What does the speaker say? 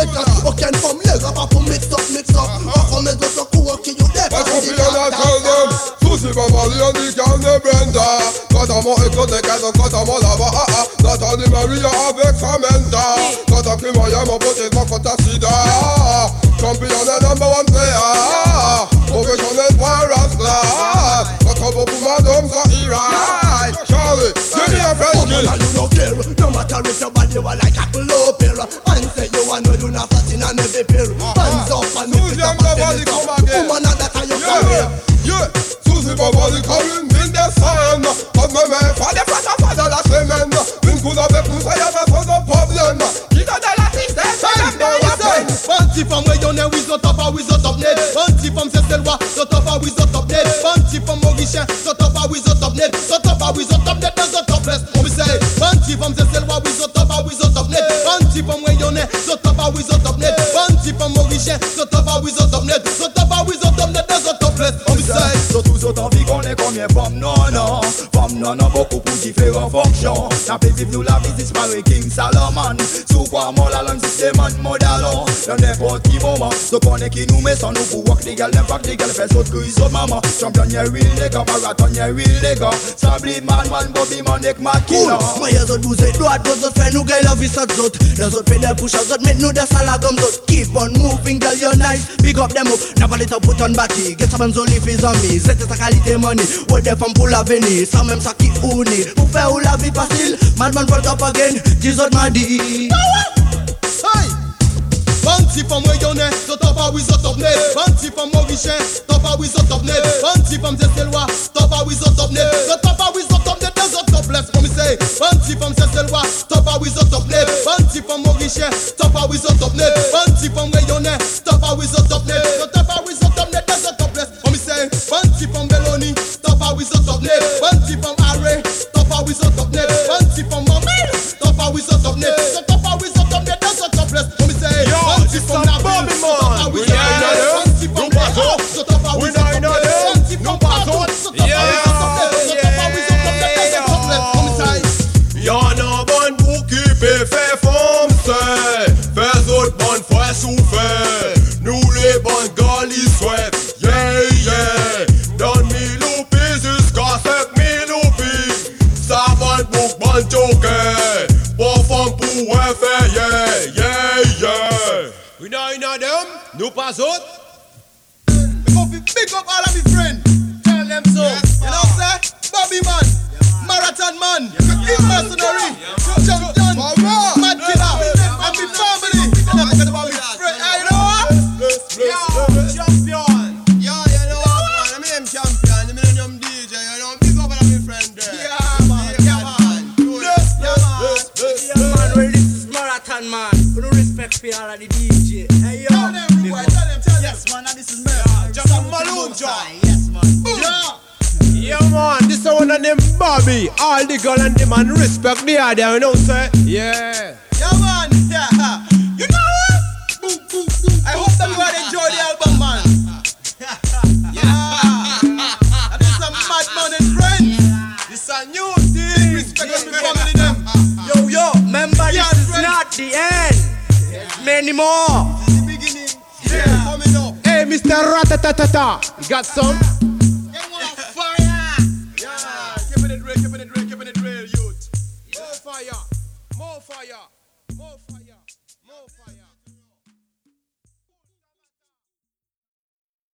Aucun femme les gars pas pour mix up. Encore mes autres coups qui you there. Parce qu'on peut en attendre. Souci pas parler on dit qu'on est Brenda. Quand à mon école de cadeau, quand à mon là-bas, Nathalie Maria avec Samantha. Quand à pris moyen mon pote et mon contre sida. Champion est number one player. Professionnel pour Rasta. Quand on va pour madame ça ira. Charlie, give me a fresh kill. You no care, no matter if your body was like apple or pear. And say you want to do nothing and every pill. Hands up and move it up and come again. Woman that are your career. Yeah, Susie Boboli coming in the sun. Cause my man father la semaine. Une coup avec nous, ça y avait pas de problème. Qui t'a de la tristesse, Fancy from where you know we so tough, we so tough net. Fancy from Cecilwa, so tough, we so tough net. Fancy from Mauritius, so tough, we so tough net. So tough, we so tough net, that's the toughest. What we say? Fancy from Cecilwa, we so tough, we so tough net. Fancy from where you know, so tough, we so tough net. Fancy from Mauritius, so tough, we so tough net. So tough, we so tough net, that's the toughest. What we say? So tous autant vie qu'on est combien femmes non beaucoup pour différentes fonctions. N'a pas vivre nous la visite par King Salomon. Sous quoi mon la langue système modalon. Dans n'importe qui moment, so qu'on est qui nous met sans nous pour walk légal, n'importe légal, fait saut que ils ont maman. Champion y'a real les gars, marathon y'a real les gars. Sabli man, Bobby man, ek ma killer. Moi y'a autres bousez, droite, d'autres autres fait nous gagne la vie ça d'autres. Les autres fait des push-ups, d'autres mettent nous des salades comme d'autres. Keep on moving, girl, you're nice. Big up them up, never let her put on body. Get some only fees on me, c'est ta qualité money. Hold des femmes pour l'avenir, sans même ça qui unit. Pour faire où la vie facile, madman work up again, 10 autres m'a dit. Fancy from where you know, so tough we so tough net. Fancy from Mauritius, tough we so tough net. Fancy from Cecilwa, tough we so tough net. So tough we so tough net, that's so toughless. What me say? Fancy from Cecilwa, tough we so tough net. Fancy from Mauritius, tough we so tough net. Fancy from where you know, tough we so tough net. So tough we so tough net, that's so toughless. What me say? Fancy from Beloni, tough we so tough net. Fancy from Array, tough we so tough net. Fancy from Mamel, tough we so tough net. So tough we so tough net, that's so toughless. What me say? Fancy from La Bobby man, we know fancy from the house, so tough we so tough net. Fancy from Paton, so tough we so tough net. So tough we so tough net, that's so toughless. What me say? Y'en a bonne pour qui peut faire foncer. Fais autres bonnes fois souffrir. Nous les bonnes gars ils souhaitent. Yeah. Donne 1000 loupies jusqu'à 7000 loupies. Ça bonne pour bonne joker. Bon femme pour un fait, yeah. We know them, nous pas autres. Big up all of my friends. Tell them so. You know what I'm saying? Bobby man, Marathon man, King Mercenary, Champion, Mad Killer, and my family. And I'm talking about my friend. Hey, you know what? Champion. You know what, man? I'm him champion, the Millennium DJ. You know, big up all of my friends there. Yeah, man. This is Marathon man. We no respect for all of the DJ. Hey yo, Tell them. yes man, and this is Marathon. Just a Malone job. Yes man. Yeah man, this is one of them Bobby. All the girl and the man respect the idea, you know say? Yeah. Yeah, man. Yeah. You know what? Boom. I hope that you all enjoy the album, man. Yeah. And this is a madman and friends. This a new thing. Respect us, my family, them. Yo, remember this is not the end. Many more. This is the beginning. Yeah. Coming up. Hey, Mr. Ratatatata, you got some?